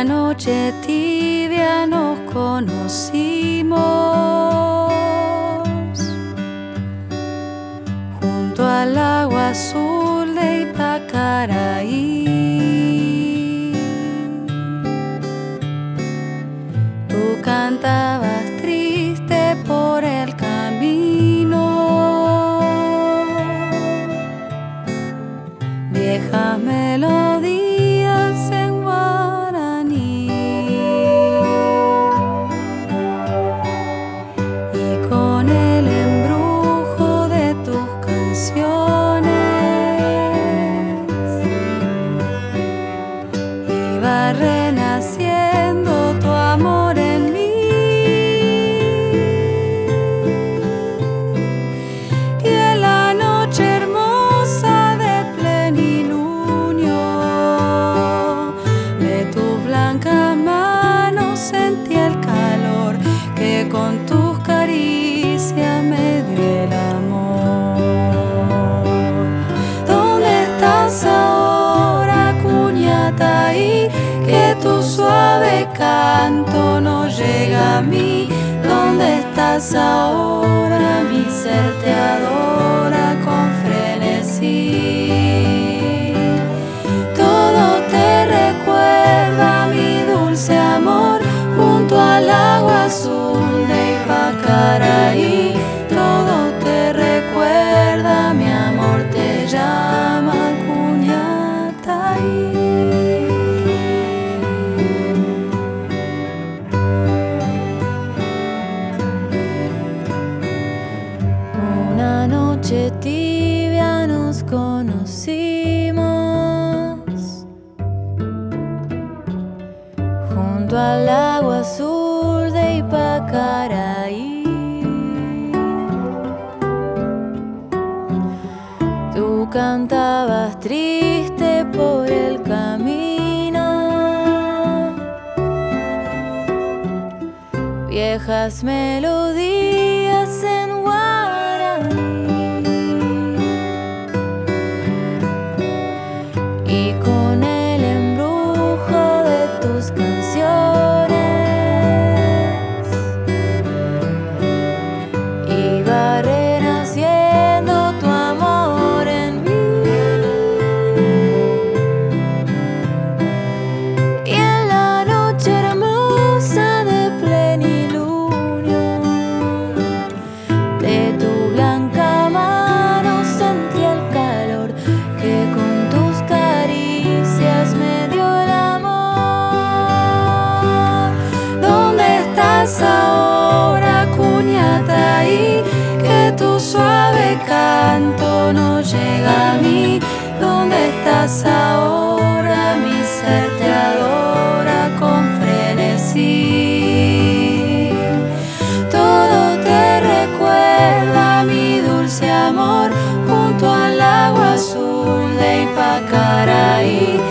noche tibia nos conocimos, junto al agua azul de Ipacaraí. Tú cantabas triste por el camino, viejas melodías en guaraní, y con el embrujo de tus canciones iba renaciendo tu amor en mí. Y en la noche hermosa de plenilunio, de tus blancas manos sentí el calor que con tus caricias me dio el amor. ¿Dónde estás ahora, Cuñataí? Que tu suave canto no llega a mí. ¿Dónde estás ahora? Mi ser te adora con frenesí. Todo te recuerda, mi dulce amor, junto al agua azul de Ipacaraí. Todo te recuerda, mi amor te llama Cuñataí. Una noche tibia nos conocimos, junto al agua azul de Ipacaraí. Tú cantabas triste por el camino, viejas melodías en guaraní, y con el embrujo de tus canciones iba renaciendo tu amor en mí. Y en la noche hermosa de plenilunio, de tu blanca mano sentí el calor que con tus caricias me dio el amor. ¿Dónde estás ahora, Cuñataí? Que tu suave canto no llega a mí. ¿Dónde estás ahora? Mi ser te adora con frenesí. Todo te recuerda, mi dulce amor, junto al agua azul de Ipacaraí.